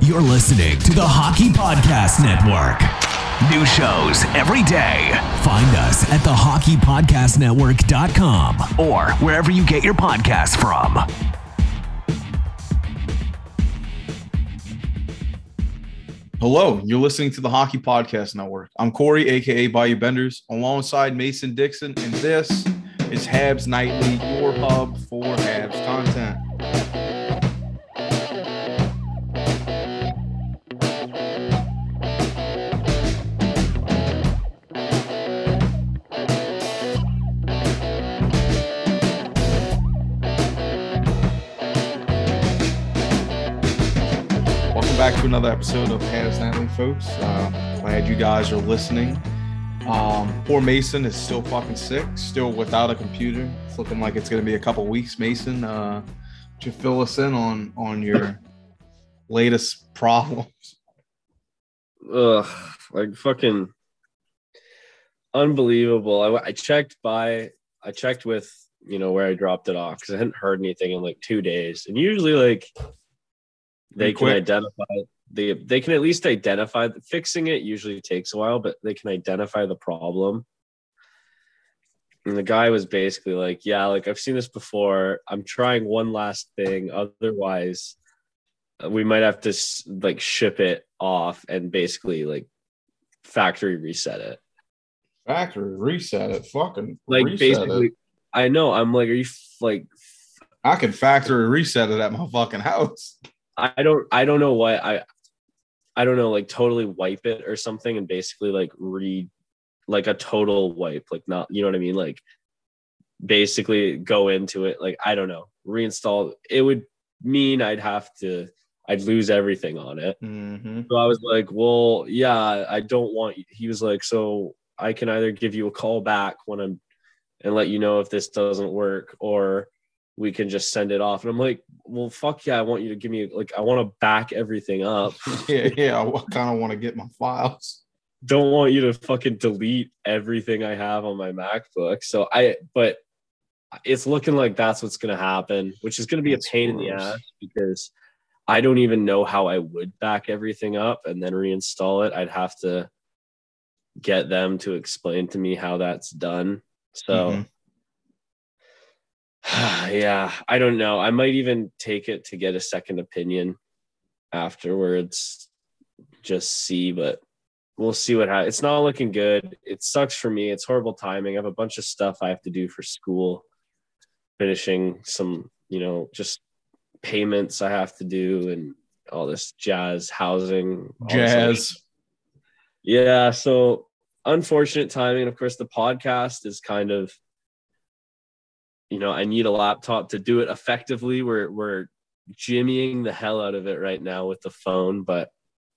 You're listening to the Hockey Podcast Network. New shows every day. Find us at thehockeypodcastnetwork.com or wherever you get your podcasts from. Hello, you're listening to the Hockey Podcast Network. I'm Corey, a.k.a. Bayou Benders, alongside Mason Dixon, and this is Habs Nightly, your hub for Habs content. Back to another episode of Habs Nightly, folks. Glad you guys are listening. Poor Mason is still fucking sick, still without a computer. It's looking like it's going to be a couple weeks. Mason, to fill us in on your latest problems. Like fucking unbelievable. I checked with, where I dropped it off because I hadn't heard anything in like 2 days. And usually like they can identify, they can at least identify. Fixing it usually takes a while, but they can identify the problem. And the guy was basically like, yeah, like I've seen this before. I'm trying one last thing. Otherwise, we might have to like ship it off and basically like factory reset it. Factory reset it? Fucking like reset basically, it. I know. I'm like, are you like? I could factory reset it at my fucking house. I don't know what I don't know, like totally wipe it or something and basically like like a total wipe, like not, you know what I mean? Like basically go into it. Like, I don't know, reinstall. It would mean I'd lose everything on it. Mm-hmm. So I was like, well, yeah, I don't want you. He was like, so I can either give you a call back and let you know if this doesn't work, or we can just send it off. And I'm like, well, fuck yeah, I want you to give me, like, I want to back everything up. yeah, I kind of want to get my files. Don't want you to fucking delete everything I have on my MacBook. But it's looking like that's what's going to happen, which is going to be a pain in the ass because I don't even know how I would back everything up and then reinstall it. I'd have to get them to explain to me how that's done. So, yeah, I don't know. I might even take it to get a second opinion afterwards. Just see, but we'll see what happens. It's not looking good. It sucks for me. It's horrible timing. I have a bunch of stuff I have to do for school, finishing some, just payments I have to do and all this housing. Jazz. Yeah, so unfortunate timing. Of course, the podcast is kind of, I need a laptop to do it effectively. We're jimmying the hell out of it right now with the phone, but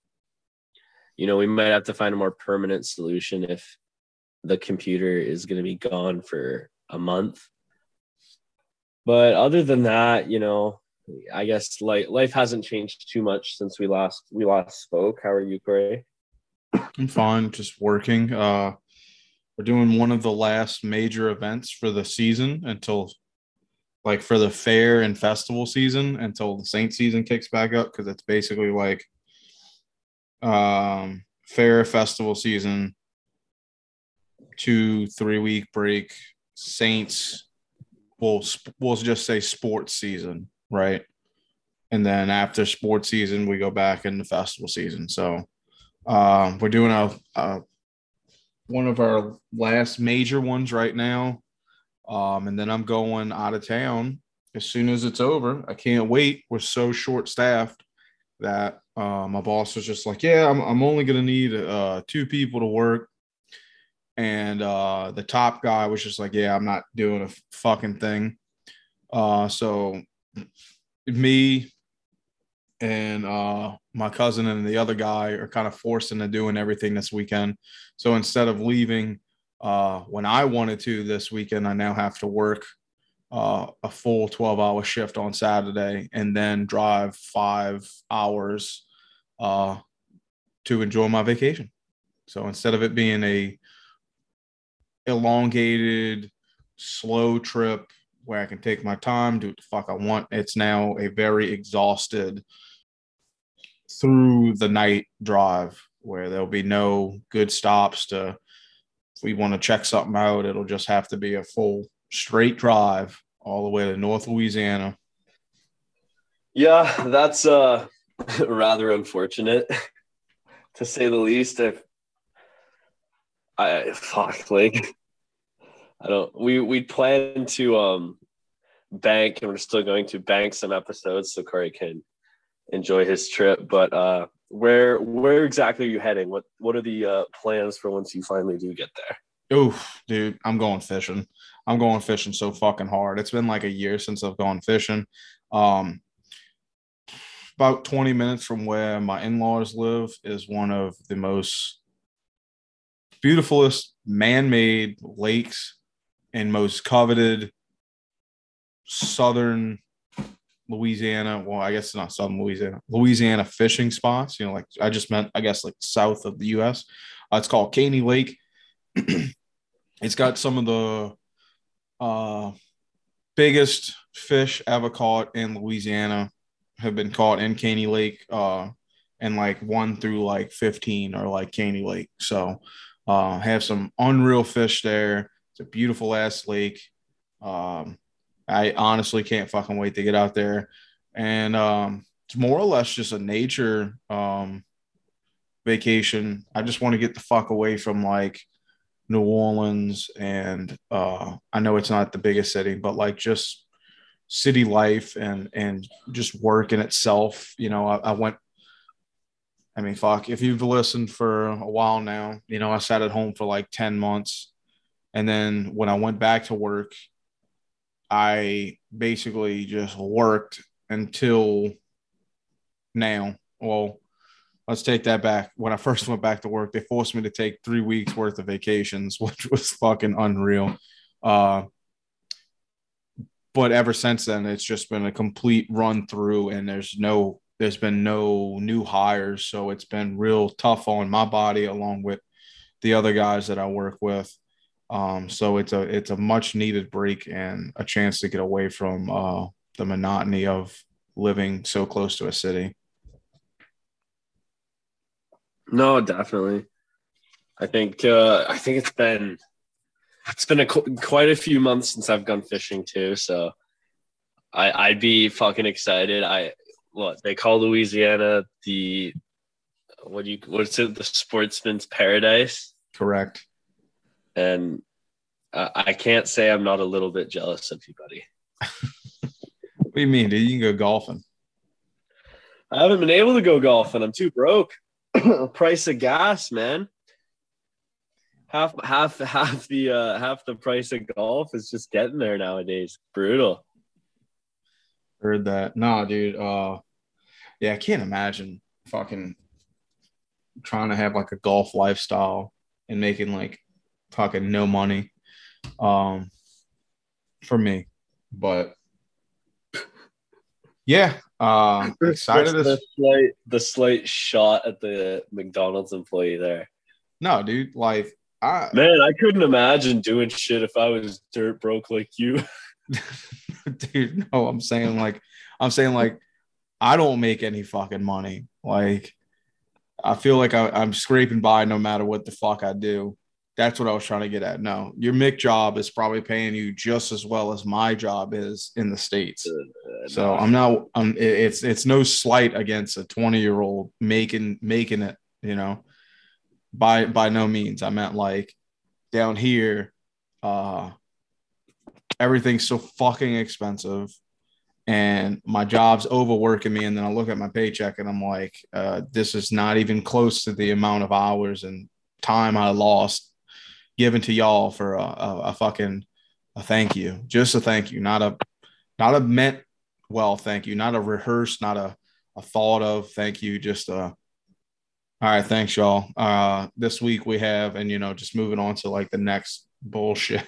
we might have to find a more permanent solution if the computer is going to be gone for a month. But other than that, I guess life hasn't changed too much since we last spoke. How are you, Corey? I'm fine, just working. We're doing one of the last major events for the season until, like, for the fair and festival season until the Saint season kicks back up, because it's basically like fair festival season, 2-3 week break, Saints. We'll just say sports season, right? And then after sports season, we go back into festival season. So we're doing one of our last major ones right now. And then I'm going out of town as soon as it's over. I can't wait. We're so short-staffed that my boss was just like, yeah, I'm only going to need 2 people to work. And the top guy was just like, yeah, I'm not doing a fucking thing. So me and my cousin and the other guy are kind of forced into doing everything this weekend. So instead of leaving when I wanted to this weekend, I now have to work a full 12-hour shift on Saturday and then drive 5 hours to enjoy my vacation. So instead of it being a elongated, slow trip where I can take my time, do what the fuck I want, it's now a very exhausted through the night drive where there'll be no good stops to, if we want to check something out, it'll just have to be a full straight drive all the way to North Louisiana. Yeah, that's rather unfortunate to say the least. We plan to bank, and we're still going to bank some episodes so Corey can enjoy his trip. But where exactly are you heading? What are the plans for once you finally do get there? Oof, dude, I'm going fishing. I'm going fishing so fucking hard. It's been like a year since I've gone fishing. About 20 minutes from where my in-laws live is one of the most beautifulest man-made lakes and most coveted southern Louisiana. Well, I guess it's not southern Louisiana fishing spots. Like I just meant, I guess, like south of the U.S. It's called Caney Lake. It's got some of the biggest fish ever caught in Louisiana have been caught in Caney Lake, and like 1 through like 15 are like Caney Lake. So have some unreal fish there. It's a beautiful ass lake. I honestly can't fucking wait to get out there. And it's more or less just a nature vacation. I just want to get the fuck away from like New Orleans, and I know it's not the biggest city, but like just city life and just work in itself. If you've listened for a while now, I sat at home for like 10 months. And then when I went back to work, I basically just worked until now. Well, let's take that back. When I first went back to work, they forced me to take 3 weeks worth of vacations, which was fucking unreal. But ever since then, it's just been a complete run through, and there's been no new hires. So it's been real tough on my body along with the other guys that I work with. So it's a much needed break and a chance to get away from the monotony of living so close to a city. No, definitely. I think it's been quite a few months since I've gone fishing too, so I'd be fucking excited. They call Louisiana the the sportsman's paradise? Correct. And I can't say I'm not a little bit jealous of you, buddy. What do you mean, dude? You can go golfing. I haven't been able to go golfing. I'm too broke. Price of gas, man. Half the price of golf is just getting there nowadays. Brutal. Heard that. No, dude. Yeah, I can't imagine fucking trying to have like a golf lifestyle and making like fucking no money for me. But yeah, excited. The slight shot at the McDonald's employee there. No, dude, like I couldn't imagine doing shit if I was dirt broke like you. Dude, no, I'm saying like I don't make any fucking money. Like I feel like I'm scraping by no matter what the fuck I do. That's what I was trying to get at. No, your Mick job is probably paying you just as well as my job is in the States. So it's no slight against a 20-year-old making it, by no means. I meant like down here, everything's so fucking expensive and my job's overworking me. And then I look at my paycheck and I'm like, this is not even close to the amount of hours and time I lost given to y'all for a thank you. Just a thank you, not a meant well thank you, not a rehearsed, not a thought of thank you, just all right, thanks y'all. This week we have, and just moving on to like the next bullshit.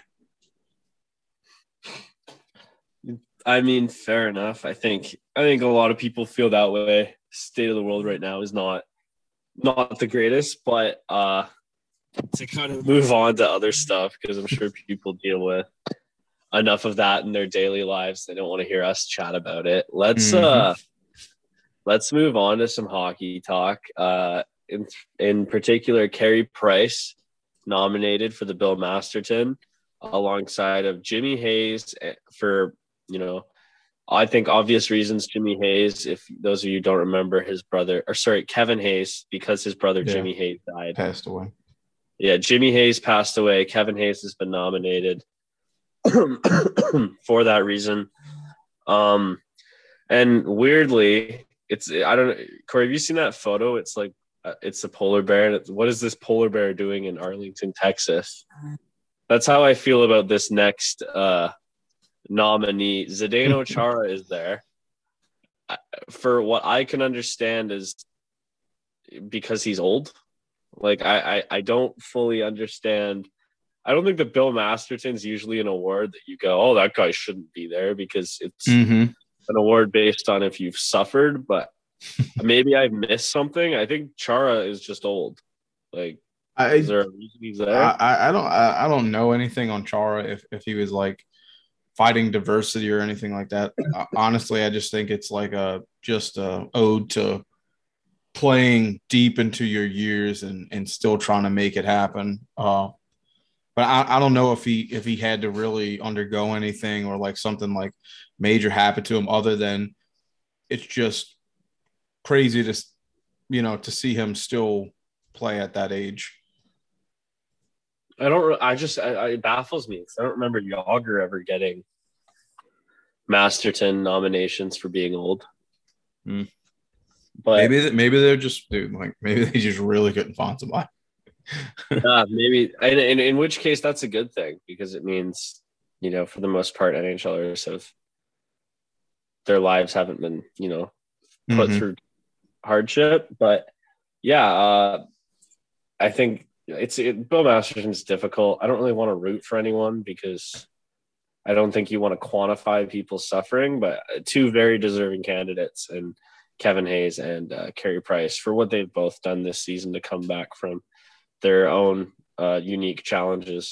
I mean, fair enough. I think a lot of people feel that way. State of the world right now is not the greatest, but to kind of move on to other stuff, because I'm sure people deal with enough of that in their daily lives. They don't want to hear us chat about it. Let's let's move on to some hockey talk. In particular, Carey Price nominated for the Bill Masterton alongside of Jimmy Hayes for, I think obvious reasons. Jimmy Hayes, if those of you don't remember, Kevin Hayes, because his brother Jimmy Hayes died. Passed away. Yeah, Jimmy Hayes passed away. Kevin Hayes has been nominated for that reason. And weirdly, I don't know, Corey, have you seen that photo? It's like, it's a polar bear. And what is this polar bear doing in Arlington, Texas? That's how I feel about this next nominee. Zdeno Chara is there. For what I can understand is because he's old. Like, I don't fully understand. I don't think the Bill Masterton's usually an award that you go, oh, that guy shouldn't be there, because it's an award based on if you've suffered, but maybe I missed something. I think Chara is just old. Like, is there a reason he's there? I don't know anything on Chara if he was like fighting diversity or anything like that. Honestly, I just think it's like just a ode to playing deep into your years and still trying to make it happen. But I don't know if he had to really undergo anything or like something like major happened to him, other than it's just crazy to see him still play at that age. It baffles me because I don't remember Yager ever getting Masterton nominations for being old. But maybe they're just maybe they just really couldn't find somebody. Yeah, maybe. And in which case, that's a good thing, because it means, for the most part, NHLers their lives haven't been, put through hardship. But yeah, I think Bill Masterton's difficult. I don't really want to root for anyone because I don't think you want to quantify people's suffering, but two very deserving candidates, and Kevin Hayes and Carey Price, for what they've both done this season to come back from their own unique challenges.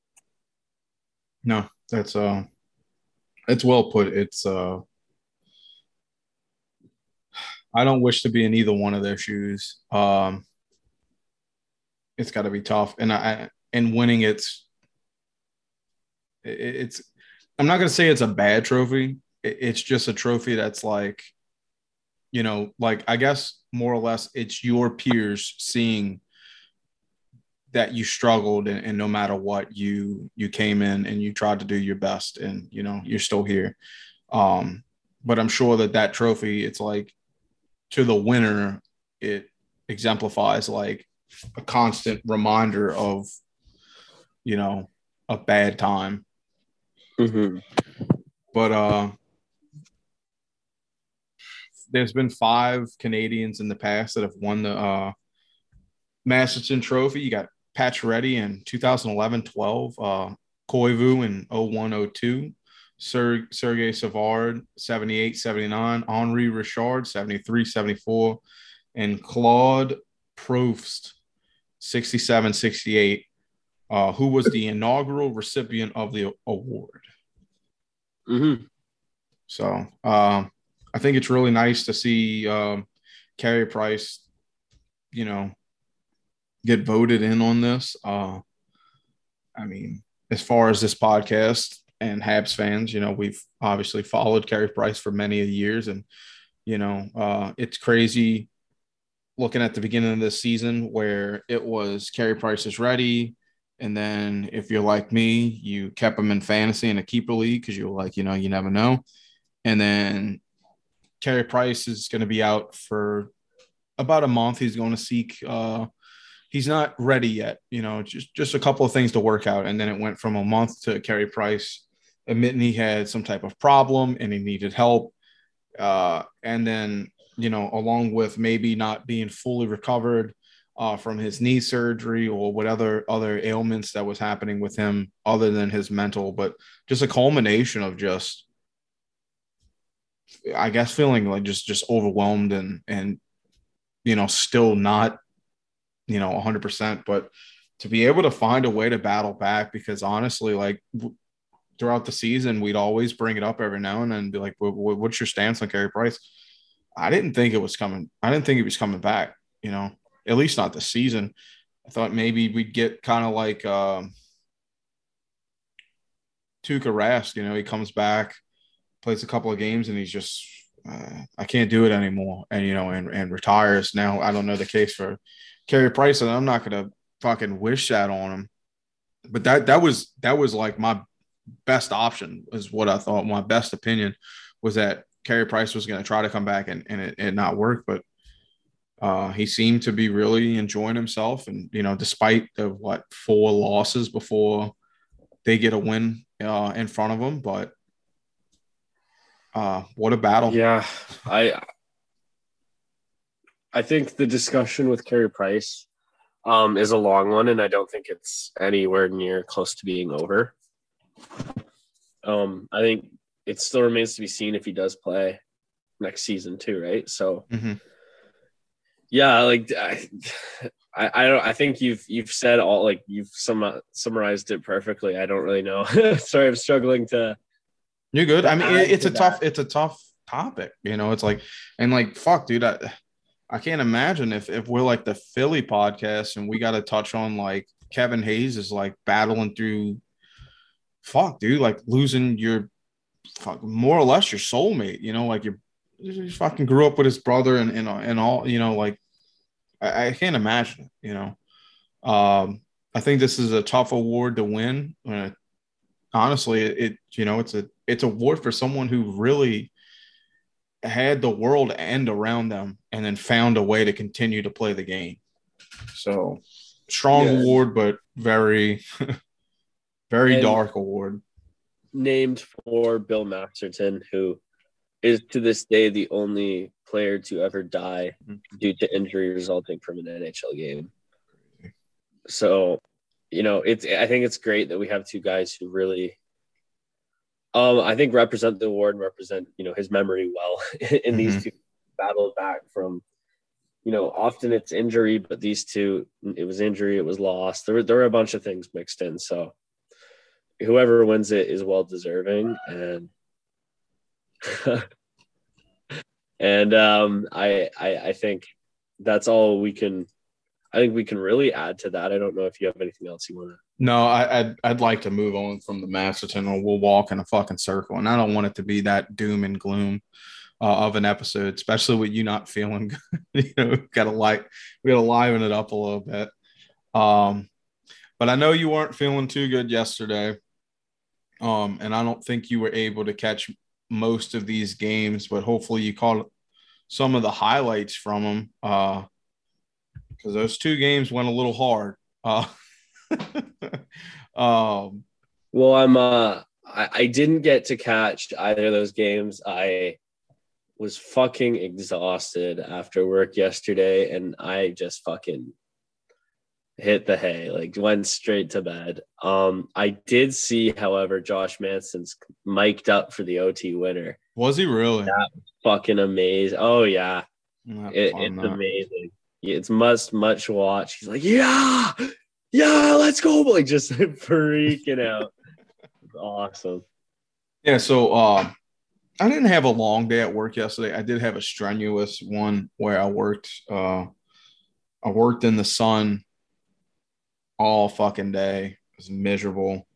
No, it's well put. It's I don't wish to be in either one of their shoes. It's got to be tough, and winning it's I'm not gonna say it's a bad trophy. It's just a trophy that's like, like, I guess more or less it's your peers seeing that you struggled, and no matter what, you came in and you tried to do your best, and you're still here. But I'm sure that trophy, it's like, to the winner, it exemplifies like a constant reminder of a bad time. But there's been 5 Canadians in the past that have won the Masterton Trophy. You got Pacioretty in 2011-12, Koivu in 01-02, Sergei Savard 78-79, Henri Richard 73-74, and Claude Proust 67-68, who was the inaugural recipient of the award. So I think it's really nice to see Carey Price, get voted in on this. I mean, as far as this podcast and Habs fans, we've obviously followed Carey Price for many years, and it's crazy looking at the beginning of this season where it was Carey Price is ready, and then if you're like me, you kept him in fantasy in a keeper league because you were like, you never know, and then Carey Price is going to be out for about a month. He's going to seek. He's not ready yet, just a couple of things to work out. And then it went from a month to Carey Price admitting he had some type of problem and he needed help. And then, along with maybe not being fully recovered from his knee surgery or whatever other ailments that was happening with him other than his mental, but just a culmination of just, I guess, feeling like just overwhelmed and still not, 100%, but to be able to find a way to battle back, because honestly, like throughout the season, we'd always bring it up every now and then and be like, what's your stance on Carey Price? I didn't think it was coming. I didn't think he was coming back, at least not this season. I thought maybe we'd get kind of like Tuukka Rask, he comes back, plays a couple of games, and he's just, I can't do it anymore. And, and retires. Now, I don't know the case for Carey Price, and I'm not going to fucking wish that on him. But that was like my best option, is what I thought. My best opinion was that Carey Price was going to try to come back and it not work. But he seemed to be really enjoying himself. And, despite the, 4 losses before they get a win in front of him. But what a battle. Yeah, I think the discussion with Carey Price is a long one, and I don't think it's anywhere near close to being over. I think it still remains to be seen if he does play next season too, right? So, yeah, like I think you've said all, like you've summarized it perfectly. I don't really know. Sorry, I'm struggling to. You're good. I mean, it's a tough topic. It's like, and like, fuck, dude. I can't imagine if we're like the Philly podcast and we got to touch on like Kevin Hayes is like battling through, fuck, dude, like losing your more or less your soulmate, like you fucking grew up with his brother and all, like I can't imagine it, I think this is a tough award to win. Honestly, it's a award for someone who really had the world end around them and then found a way to continue to play the game. So strong award, but very, very dark award. Named for Bill Masterton, who is to this day the only player to ever die due to injury resulting from an NHL game. So, I think it's great that we have 2 guys who really I think represent the award and represent, his memory well in these 2 battled back from, often it's injury, but these 2, it was injury, it was loss. There were a bunch of things mixed in. So whoever wins it is well deserving. And, I think that's all we can really add to that. I don't know if you have anything else you want to. No, I'd like to move on from the Masterton, or we'll walk in a fucking circle. And I don't want it to be that doom and gloom of an episode, especially with you not feeling good. We gotta liven it up a little bit. But I know you weren't feeling too good yesterday. And I don't think you were able to catch most of these games, but hopefully you caught some of the highlights from them. Because those 2 games went a little hard. Well, I didn't get to catch either of those games. I was fucking exhausted after work yesterday, and I just fucking hit the hay, like went straight to bed. I did see, however, Josh Manson's mic'd up for the OT winner. Was he really? That was fucking amazing. Oh yeah, it's amazing. It's much watch. He's like, yeah, let's go, like just freaking out. It's awesome. Yeah, so I didn't have a long day at work yesterday. I did have a strenuous one where I worked in the sun all fucking day. It was miserable.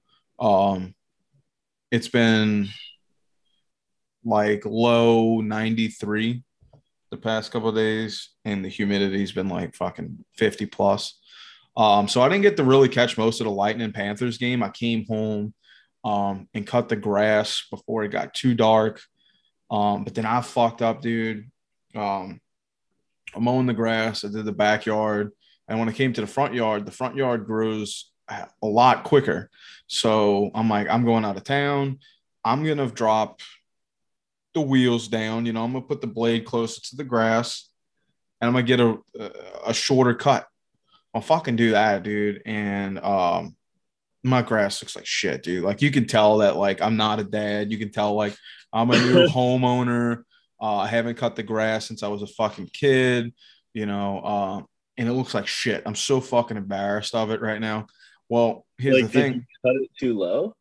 It's been like low 93 the past couple of days, and the humidity's been like fucking 50 plus. So I didn't get to really catch most of the Lightning Panthers game. I came home and cut the grass before it got too dark. But then I fucked up, dude. I'm mowing the grass. I did the backyard. And when I came to the front yard grows a lot quicker. So I'm like, I'm going out of town. I'm going to drop the wheels down. I'm going to put the blade closer to the grass, and I'm going to get a shorter cut. I'll fucking do that, dude. And my grass looks like shit, dude. Like, you can tell that, like, I'm not a dad. You can tell, like, I'm a new homeowner. I haven't cut the grass since I was a fucking kid, and it looks like shit. I'm so fucking embarrassed of it right now. Well, here's the thing. Did you cut it too low?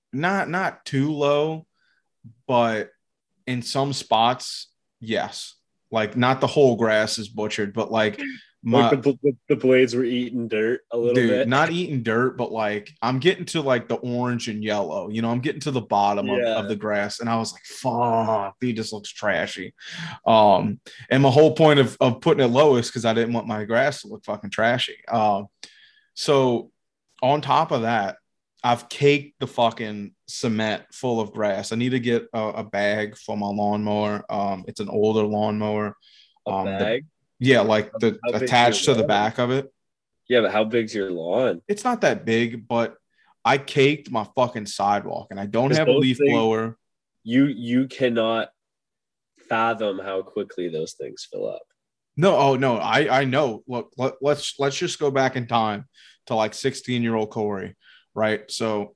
Not too low, but in some spots, yes. Like not the whole grass is butchered, but like Like the blades were eating dirt a little bit. not eating dirt, but like I'm getting to like the orange and yellow. I'm getting to the bottom of the grass, and I was like, "Fuck, dude, this looks trashy." And my whole point of putting it low is because I didn't want my grass to look fucking trashy. So on top of that, I've caked the fucking cement full of grass. I need to get a bag for my lawnmower. It's an older lawnmower. A bag? Yeah, like the attached to the back of it. Yeah, but how big's your lawn? It's not that big, but I caked my fucking sidewalk, and I don't have a leaf blower. You cannot fathom how quickly those things fill up. No, I know. Look, let's just go back in time to like 16-year-old Corey, right? So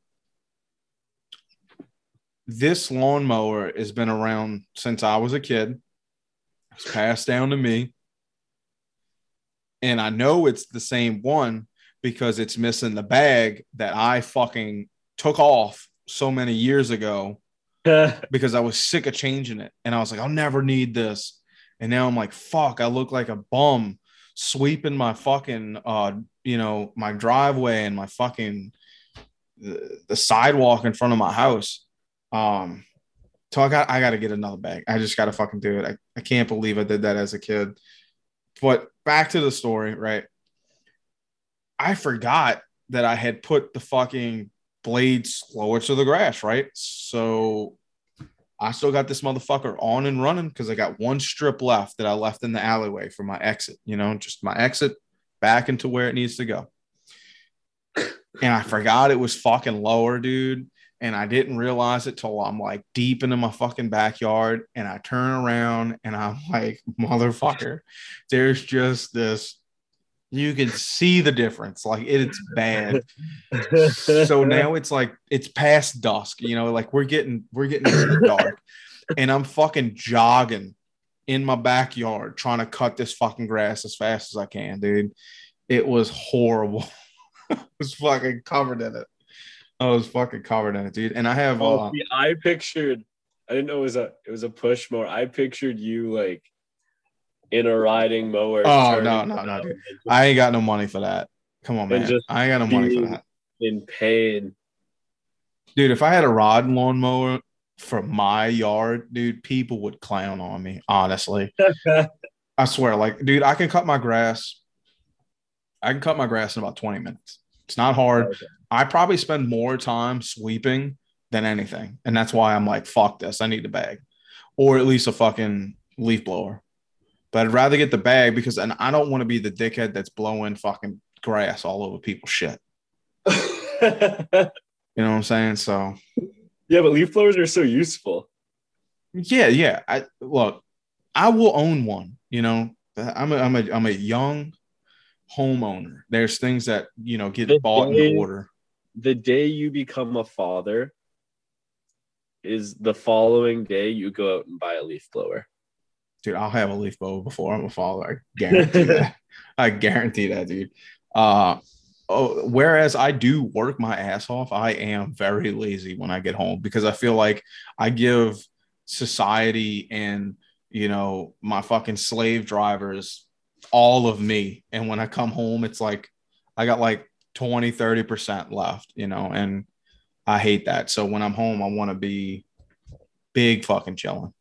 this lawnmower has been around since I was a kid. It's passed down to me. And I know it's the same one because it's missing the bag that I fucking took off so many years ago because I was sick of changing it. And I was like, I'll never need this. And now I'm like, fuck, I look like a bum sweeping my fucking, my driveway and my fucking, the sidewalk in front of my house. So I got to get another bag. I just got to fucking do it. I can't believe I did that as a kid. But back to the story, right? I forgot that I had put the fucking blades lower to the grass, right? So I still got this motherfucker on and running because I got one strip left that I left in the alleyway for my exit, just my exit back into where it needs to go. And I forgot it was fucking lower, dude. And I didn't realize it till I'm like deep into my fucking backyard. And I turn around and I'm like, motherfucker, there's just this. You can see the difference. Like it's bad. So now it's like it's past dusk, like we're getting into the dark. And I'm fucking jogging in my backyard trying to cut this fucking grass as fast as I can, dude. It was horrible. I was fucking covered in it. I was fucking covered in it, dude. And I have I didn't know it was a push mower. I pictured you like in a riding mower. Oh no, dude. I ain't got no money for that. Come on, man. I ain't got no money for that. In pain. Dude, if I had a rod lawnmower for my yard, dude, people would clown on me, honestly. I swear, like, dude, I can cut my grass. I can cut my grass in about 20 minutes. It's not hard. Okay. I probably spend more time sweeping than anything. And that's why I'm like, fuck this. I need the bag. Or at least a fucking leaf blower. But I'd rather get the bag because and I don't want to be the dickhead that's blowing fucking grass all over people's shit. You know what I'm saying? So yeah, but leaf blowers are so useful. Yeah. I will own one. I'm a young homeowner. There's things that get bought in order. The day you become a father is the following day you go out and buy a leaf blower. Dude, I'll have a leaf blower before I'm a father. I guarantee that. I guarantee that, dude. Whereas I do work my ass off, I am very lazy when I get home because I feel like I give society and my fucking slave drivers all of me. And when I come home, it's like I got like 20-30% left, and I hate that. So when I'm home, I want to be big fucking chilling.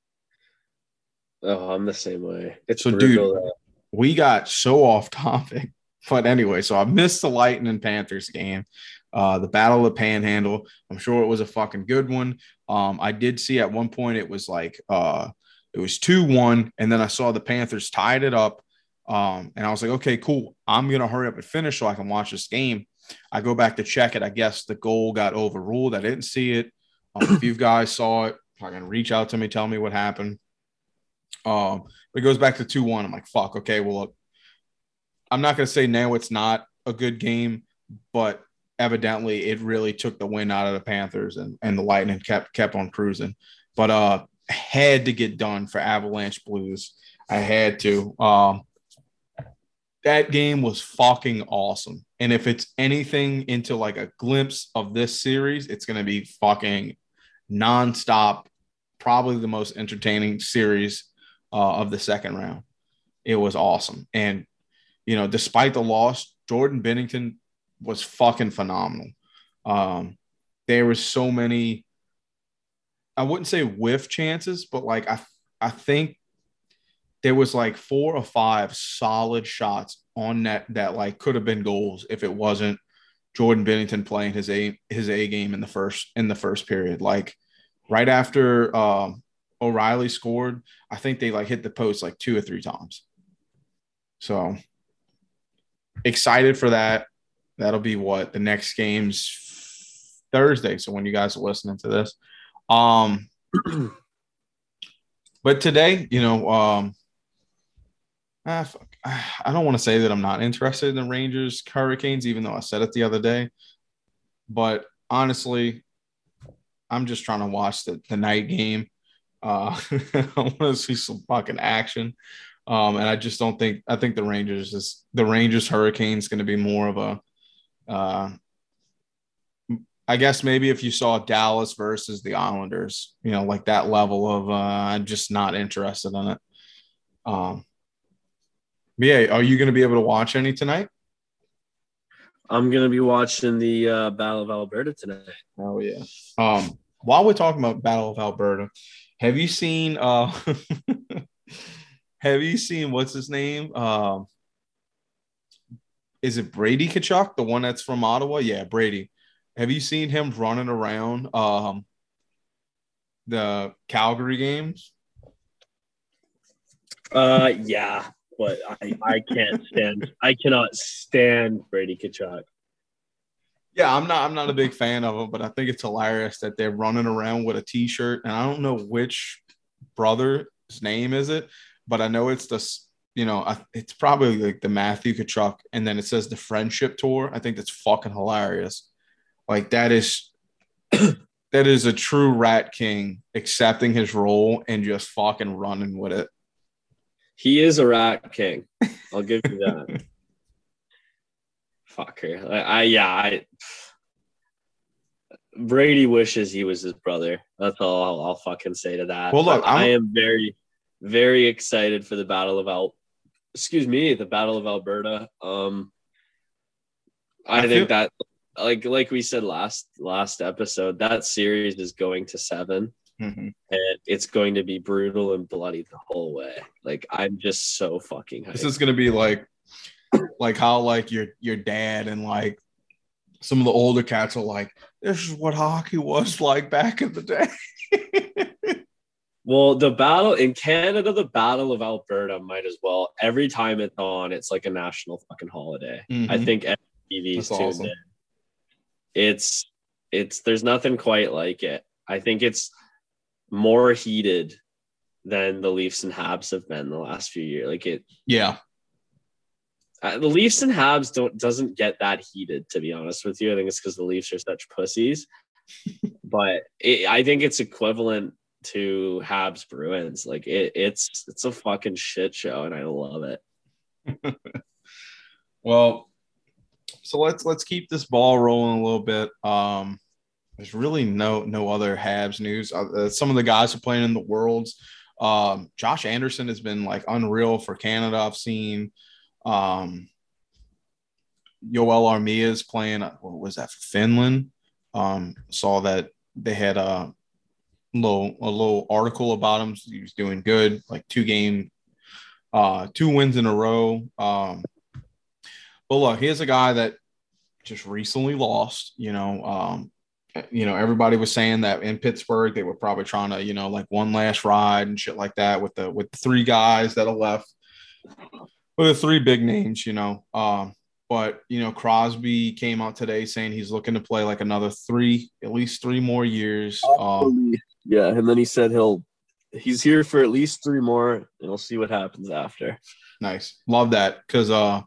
Oh, I'm the same way. It's so brutal, dude, we got so off topic. But anyway, so I missed the Lightning Panthers game. The Battle of the Panhandle. I'm sure it was a fucking good one. I did see at one point it was like it was 2-1, and then I saw the Panthers tied it up. And I was like, okay, cool. I'm going to hurry up and finish so I can watch this game. I go back to check it. I guess the goal got overruled. I didn't see it. If you guys saw it, fucking reach out to me, tell me what happened. But it goes back to 2-1. I'm like, fuck, okay, well, look, I'm not going to say now it's not a good game, but evidently it really took the wind out of the Panthers and the Lightning kept on cruising. But had to get done for Avalanche Blues. I had to. That game was fucking awesome. And if it's anything into like a glimpse of this series, it's going to be fucking nonstop, probably the most entertaining series of the second round. It was awesome. And, despite the loss, Jordan Binnington was fucking phenomenal. There was so many, I wouldn't say whiff chances, but like I think there was like 4 or 5 solid shots on net that like could have been goals if it wasn't Jordan Binnington playing his A game in the first period. Like right after O'Reilly scored, I think they like hit the post like 2 or 3 times. So excited for that. That'll be what the next game's Thursday. So when you guys are listening to this, but today, I don't want to say that I'm not interested in the Rangers Hurricanes, even though I said it the other day. But honestly, I'm just trying to watch the night game. I want to see some fucking action. And I just don't think – I think the Rangers Hurricanes going to be more of a I guess maybe if you saw Dallas versus the Islanders, like that level of I'm just not interested in it. But yeah, are you going to be able to watch any tonight? I'm going to be watching the Battle of Alberta tonight. Oh, yeah. While we're talking about Battle of Alberta, have you seen what's his name? Is it Brady Tkachuk, the one that's from Ottawa? Yeah, Brady. Have you seen him running around the Calgary games? Yeah, but I cannot stand Brady Tkachuk. Yeah, I'm not a big fan of him, but I think it's hilarious that they're running around with a T-shirt, and I don't know which brother's name is it, but I know it's it's probably like the Matthew Tkachuk, and then it says the Friendship Tour. I think that's fucking hilarious. Like that is a true Rat King accepting his role and just fucking running with it. He is a Rat King. I'll give you that. Fucker. Brady wishes he was his brother. That's all I'll fucking say to that. Well, look, I am very, very excited for the Battle of Alberta. I think that like we said last episode, that series is going to 7, and it's going to be brutal and bloody the whole way. Like I'm just so fucking hyped. This is going to be like how like your dad and like some of the older cats are like, this is what hockey was like back in the day. Well, the battle in Canada, the Battle of Alberta might as well. Every time it's on, it's like a national fucking holiday. I think TV's tuned awesome. in. It's there's nothing quite like it. I think it's more heated than the Leafs and Habs have been the last few years. Like it, yeah. The Leafs and Habs doesn't get that heated, to be honest with you. I think it's because the Leafs are such pussies. But I think it's equivalent to Habs Bruins. Like it's a fucking shit show, and I love it. Well, so let's keep this ball rolling a little bit. There's really no other Habs news. Some of the guys are playing in the Worlds. Josh Anderson has been like unreal for Canada. I've seen Yoel Armia is playing. What was that for Finland? Saw that they had a little article about him. He was doing good, like 2 wins in a row. But look, here's a guy that just recently lost. Everybody was saying that in Pittsburgh they were probably trying to, like one last ride and shit like that with the 3 guys that are left, with the 3 big names. But Crosby came out today saying he's looking to play like another at least 3 more years. Yeah, and then he said he's here for at least 3 more, and we'll see what happens after. Nice, love that, because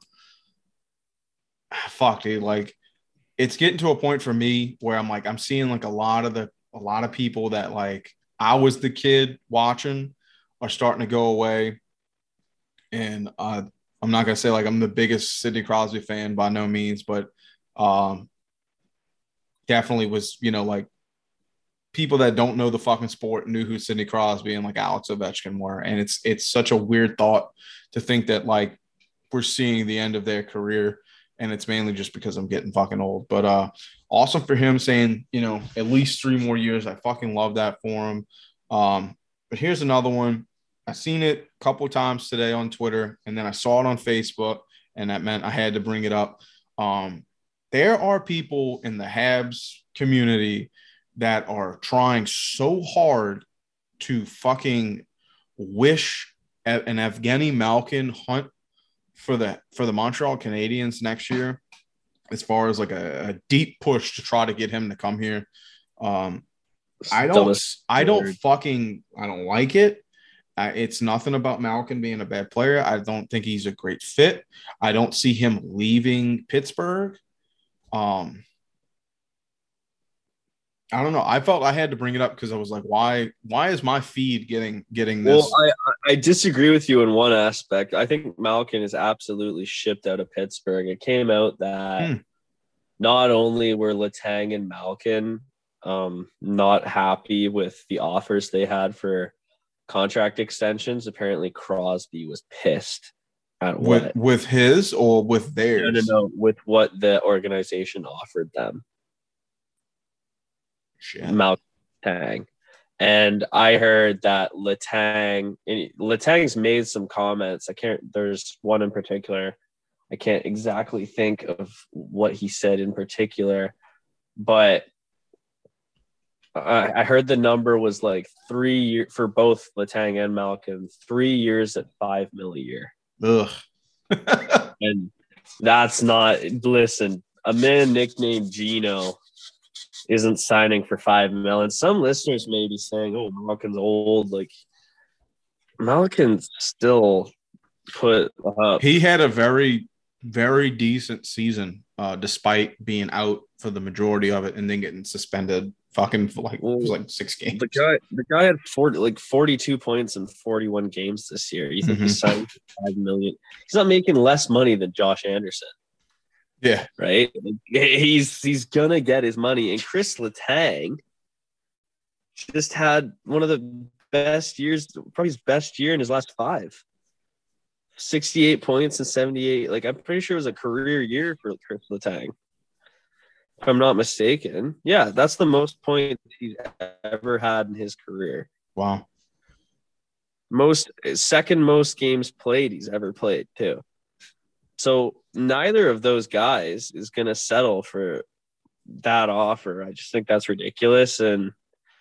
fuck, dude, like it's getting to a point for me where I'm seeing like a lot of people that like I was the kid watching are starting to go away, and I'm not gonna say like I'm the biggest Sidney Crosby fan by no means, but definitely was like people that don't know the fucking sport knew who Sidney Crosby and like Alex Ovechkin were. And it's such a weird thought to think that like we're seeing the end of their career. And it's mainly just because I'm getting fucking old. But awesome for him saying, at least 3 more years. I fucking love that for him. But here's another one. I seen it a couple of times today on Twitter, and then I saw it on Facebook, and that meant I had to bring it up. There are people in the Habs community that are trying so hard to fucking wish an Evgeny Malkin hunt for the Montreal Canadiens next year, as far as like a deep push to try to get him to come here. I don't like it. It's nothing about Malkin being a bad player. I don't think he's a great fit. I don't see him leaving Pittsburgh. I don't know. I felt I had to bring it up because I was like, why is my feed getting this? Well, I disagree with you in one aspect. I think Malkin is absolutely shipped out of Pittsburgh. It came out that not only were Letang and Malkin not happy with the offers they had for contract extensions, apparently Crosby was pissed at with his or with theirs? No, with what the organization offered them. Letang. And I heard that Letang's made some comments. There's one in particular. I can't exactly think of what he said in particular, but I heard the number was like 3 years for both Letang and Malkin, 3 years at $5 million a year. Ugh. And that's not, listen, a man nicknamed Gino isn't signing for $5 million. Some listeners may be saying, "Oh, Malkin's old." Like, Malkin still put up. He had a very, very decent season, despite being out for the majority of it and then getting suspended. Fucking it was like 6 games. The guy had 42 points in 41 games this year. You think he's signed for $5 million? He's not making less money than Josh Anderson. Yeah. Right? He's gonna get his money. And Chris Letang just had one of the best years, probably his best year in his last 5. 68 points and 78. Like, I'm pretty sure it was a career year for Chris Letang, if I'm not mistaken. Yeah, that's the most points he's ever had in his career. Wow. Second most games played he's ever played too. So neither of those guys is going to settle for that offer. I just think that's ridiculous. And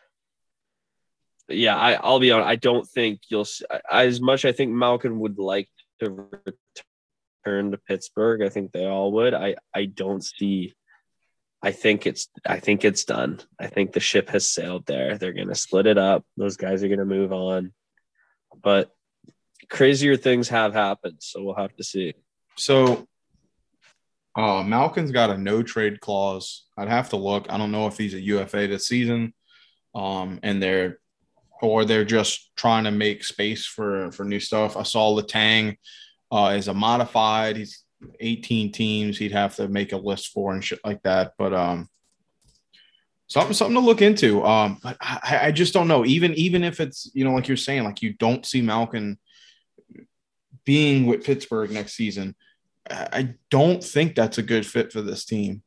yeah, I'll be honest. I don't think you'll see, as much. I think Malkin would like to return to Pittsburgh. I think they all would. I don't see. I think it's done. I think the ship has sailed there. They're going to split it up. Those guys are going to move on. But crazier things have happened, so we'll have to see. So Malkin's got a no trade clause. I'd have to look. I don't know if he's a UFA this season, and they're just trying to make space for new stuff. I saw Letang is a modified. He's 18 teams he'd have to make a list for and shit like that. But something to look into. But I just don't know. Even if it's, like you're saying, like you don't see Malkin being with Pittsburgh next season, I don't think that's a good fit for this team.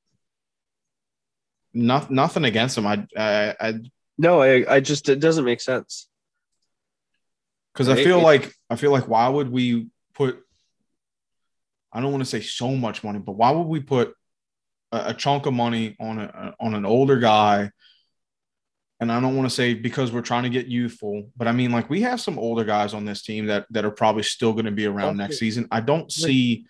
Nothing against him. I just, it doesn't make sense. Because I feel like why would we put, I don't want to say so much money, but why would we put a chunk of money on an older guy? And I don't want to say because we're trying to get youthful, but I mean, like, we have some older guys on this team that are probably still going to be around next season. I don't see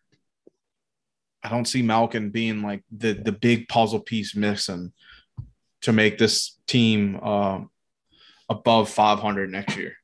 Malkin being like the big puzzle piece missing to make this team above 500 next year.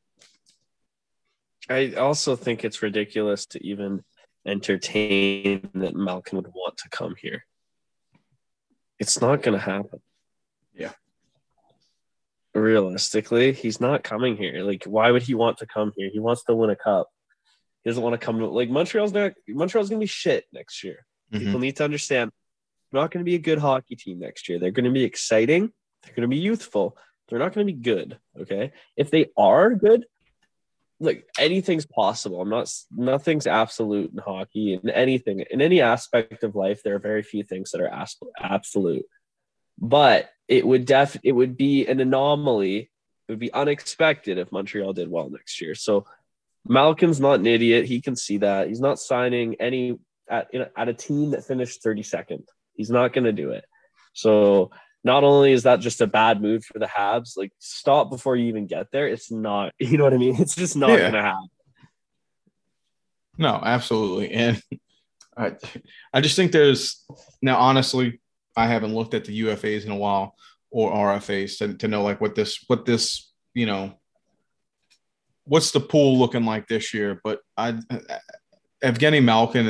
I also think it's ridiculous to even entertain that Malkin would want to come here. It's not going to happen. Yeah. Realistically, he's not coming here. Like, why would he want to come here? He wants to win a cup. He doesn't want to come. Like, Montreal's going to be shit next year. Mm-hmm. People need to understand, they're not going to be a good hockey team next year. They're going to be exciting, They're going to be youthful. They're not going to be good. Okay. If they are good, like anything's possible. Nothing's absolute in hockey. In anything, in any aspect of life, there are very few things that are absolute. But it would be an anomaly. It would be unexpected if Montreal did well next year. So Malkin's not an idiot. He can see that. He's not signing at a team that finished 32nd. He's not going to do it. So not only is that just a bad move for the Habs, like stop before you even get there. It's not, you know what I mean? It's just not going to happen. No, absolutely. And I just think now, honestly, I haven't looked at the UFAs in a while or RFAs to know like what this, you know, what's the pool looking like this year. But Evgeny Malkin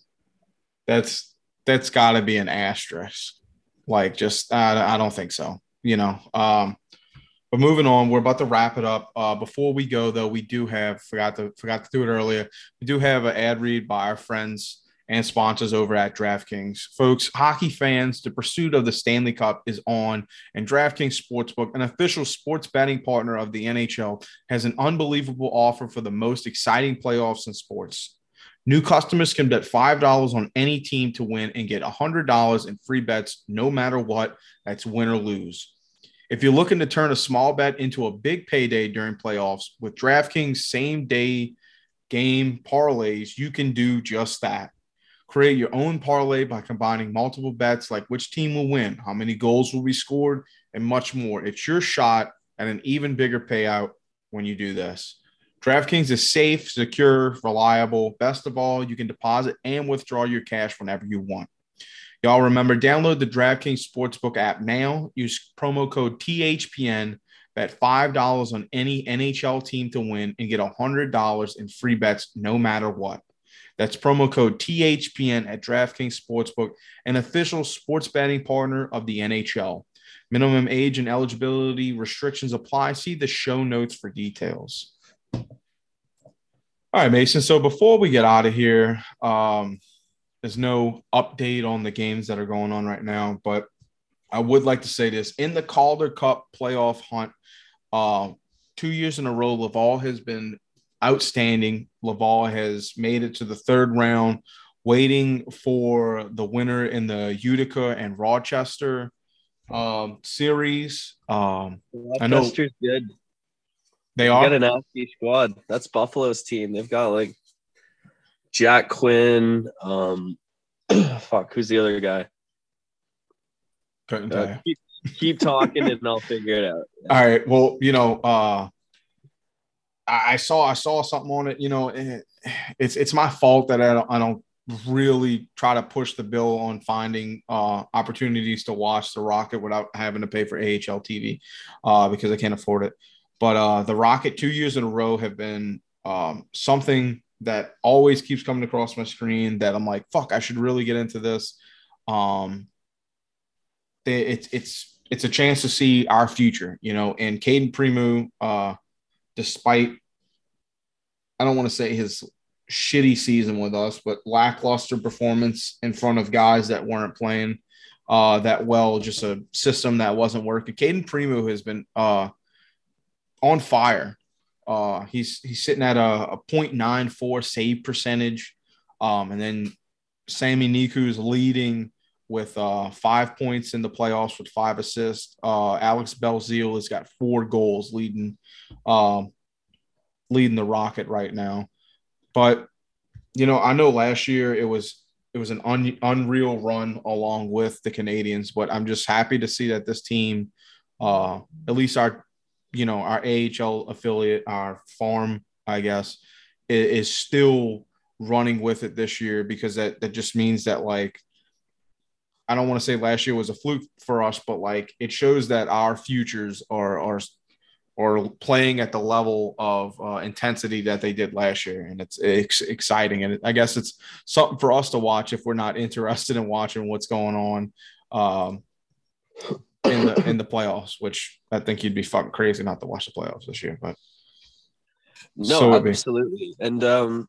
that's got to be an asterisk. Like, just I don't think so, you know. But moving on, we're about to wrap it up. Before we go, though, we do have forgot to do it earlier. We do have an ad read by our friends and sponsors over at DraftKings. Folks, hockey fans, the pursuit of the Stanley Cup is on, and DraftKings Sportsbook, an official sports betting partner of the NHL, has an unbelievable offer for the most exciting playoffs in sports. New customers can bet $5 on any team to win and get $100 in free bets no matter what. That's win or lose. If you're looking to turn a small bet into a big payday during playoffs with DraftKings same-day game parlays, you can do just that. Create your own parlay by combining multiple bets like which team will win, how many goals will be scored, and much more. It's your shot at an even bigger payout when you do this. DraftKings is safe, secure, reliable. Best of all, you can deposit and withdraw your cash whenever you want. Y'all remember, download the DraftKings Sportsbook app now. Use promo code THPN. Bet $5 on any NHL team to win and get $100 in free bets no matter what. That's promo code THPN at DraftKings Sportsbook, an official sports betting partner of the NHL. Minimum age and eligibility restrictions apply. See the show notes for details. All right, Mason. So before we get out of here, there's no update on the games that are going on right now, but I would like to say this. In the Calder Cup playoff hunt, 2 years in a row, Laval has been outstanding. Laval has made it to the third round, waiting for the winner in the Utica and Rochester series. I know Rochester's good. They are. Got a nasty squad. That's Buffalo's team. They've got like Jack Quinn. Who's the other guy? Couldn't tell you. Keep talking and I'll figure it out. Yeah. All right. Well, you know, I saw something on it. You know, it's my fault that I don't really try to push the bill on finding opportunities to watch the Rocket without having to pay for AHL TV because I can't afford it. But the Rocket 2 years in a row have been something that always keeps coming across my screen that I'm like, fuck, I should really get into this. It's a chance to see our future, you know, and Caden Primo, despite, I don't want to say his shitty season with us, but lackluster performance in front of guys that weren't playing that well, just a system that wasn't working. Caden Primo has been on fire. He's sitting at a .94 save percentage. And then Sami Niku is leading with 5 points in the playoffs with 5 assists. Alex Belzile has got 4 goals leading the Rocket right now. But, you know, I know last year it was an unreal run along with the Canadians, but I'm just happy to see that this team, at least our AHL affiliate, our farm, I guess, is still running with it this year, because that just means that, like, I don't want to say last year was a fluke for us, but like it shows that our futures are playing at the level of intensity that they did last year. And it's exciting. And I guess it's something for us to watch if we're not interested in watching what's going on in the playoffs, which I think you'd be fucking crazy not to watch the playoffs this year. But no, absolutely. And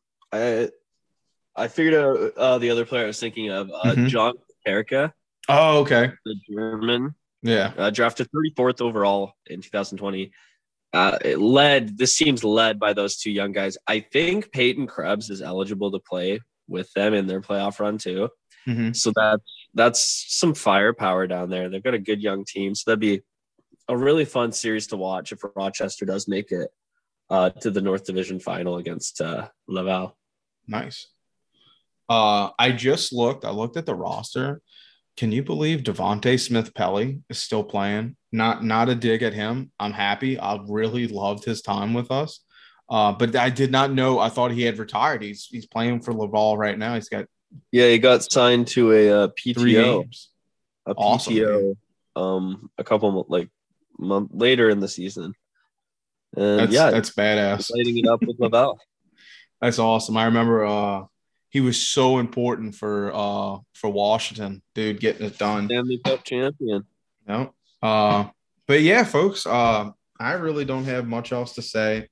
I figured out the other player I was thinking of, John Terka. Oh, okay. The German. Yeah. Drafted 34th overall in 2020. This team's led by those two young guys. I think Peyton Krebs is eligible to play with them in their playoff run too. Mm-hmm. So that's some firepower down there. They've got a good young team. So that'd be a really fun series to watch if Rochester does make it to the North Division final against Laval. Nice. I looked at the roster. Can you believe Devontae Smith-Pelly is still playing? Not a dig at him. I'm happy. I really loved his time with us. But I did not know. I thought he had retired. He's playing for Laval right now. He got signed to a PTO. 3 games. A Awesome, PTO. A couple month later in the season. And that's badass. Lighting it up with Laval. That's awesome. I remember he was so important for Washington, dude, getting it done. Stanley Cup champion. No. But yeah, folks, I really don't have much else to say.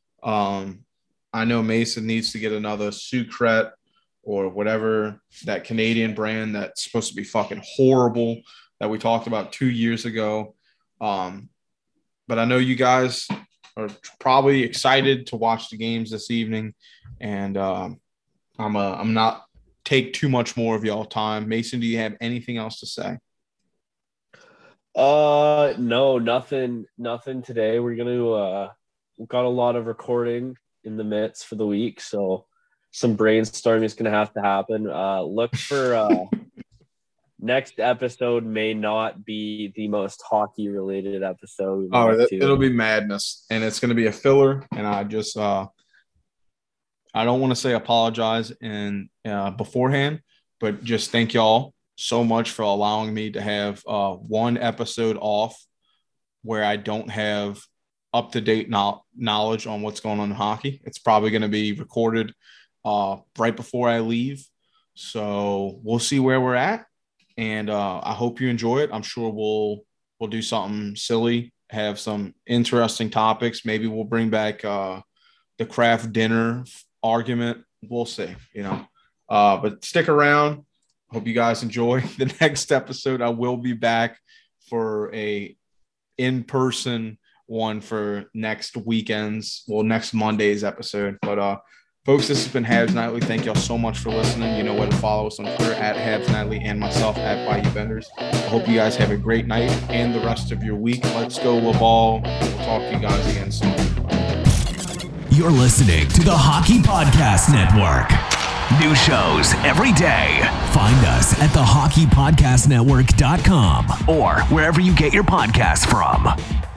I know Mason needs to get another Sucret or whatever, that Canadian brand that's supposed to be fucking horrible that we talked about 2 years ago. But I know you guys are probably excited to watch the games this evening, and I'm not take too much more of y'all time. Mason, do you have anything else to say? No, nothing today. We're gonna we've got a lot of recording in the midst for the week, so some brainstorming is gonna have to happen. Look for next episode may not be the most hockey related episode. It'll be madness, and it's gonna be a filler. And I just I don't want to say apologize beforehand, but just thank y'all so much for allowing me to have one episode off where I don't have up-to-date knowledge on what's going on in hockey. It's probably going to be recorded right before I leave. So we'll see where we're at. And I hope you enjoy it. I'm sure we'll do something silly, have some interesting topics. Maybe we'll bring back the craft dinner argument. We'll see, but stick around. Hope you guys enjoy the next episode. I will be back for a in-person one for next Monday's episode. But folks, this has been Habs Nightly. Thank y'all so much for listening. You know where to follow us on Twitter at Habs Nightly and myself at Bayou Benders. I hope you guys have a great night and the rest of your week. Let's go, Laval. We'll talk to you guys again soon. You're listening to the Hockey Podcast Network. New shows every day. Find us at thehockeypodcastnetwork.com or wherever you get your podcasts from.